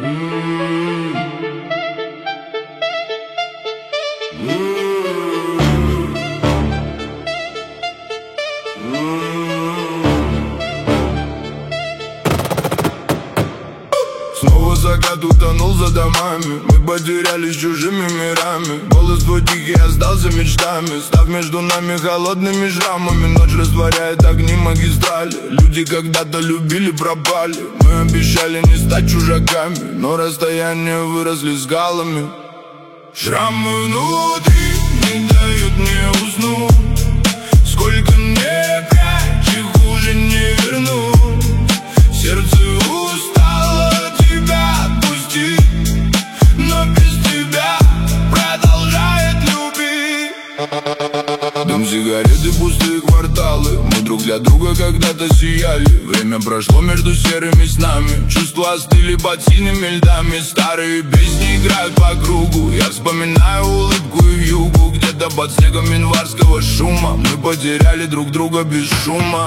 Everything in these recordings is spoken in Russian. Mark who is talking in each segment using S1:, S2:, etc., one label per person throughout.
S1: Снова закат утонул за домами, мы потерялись чужими мирами. Голос твой тихий остался мечтами, став между нами холодными шрамами. Ночь растворяет огни магистрали, люди когда-то любили, пропали. Мы обещали не стать чужаками, но расстояния выросли скалами. Шрамы внутри не дают мне уснуть. Сколько мне краче, хуже не вернуть. Сердце устало тебя отпустить, но без тебя продолжает любить. Дым сигареты, пустые кварталы, мы друг для друга когда-то сияли. Время прошло между серыми снами, чувства остыли под синими льдами. Старые песни играют по кругу, я вспоминаю улыбку и вьюгу. Где-то под снегом январского шума мы потеряли друг друга без шума.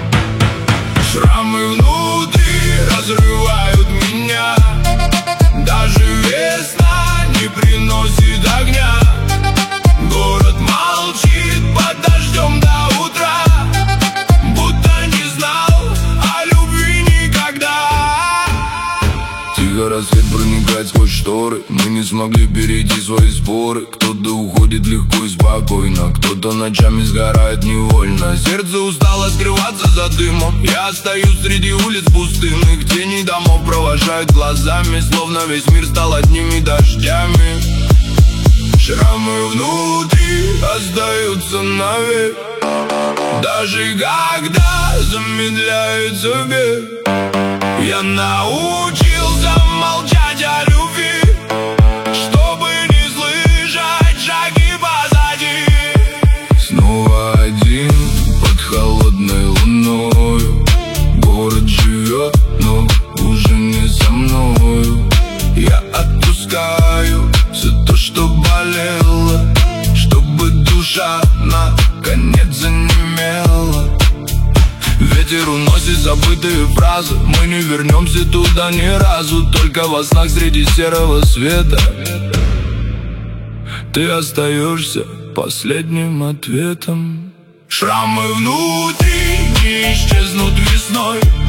S1: Шрамы внутри разрывают меня, даже весна не приносит огня. Город молчит под дождем до утра, будто не знал о любви никогда. Тихо рассвет проникает сквозь шторы, мы не смогли перейти свои споры. Кто-то уходит легко и спокойно, кто-то ночами сгорает невольно. Сердце устало скрываться за дымом, я остаюсь среди улиц пустынных. Тени домов провожают глазами, словно весь мир стал одними дождями. Шрамы внутри остаются навек, даже когда замедляется бег. Я научился молчать о любви, чтобы не слышать шаги позади. Снова один под холодной луною, город живет, но уже не со мною. Я отпускаю все то, что болело, чтобы душа наконец занемела. Ветер уносит забытые фразы, мы не вернемся туда ни разу. Только во снах среди серого света ты остаешься последним ответом. Шрамы внутри не исчезнут весной,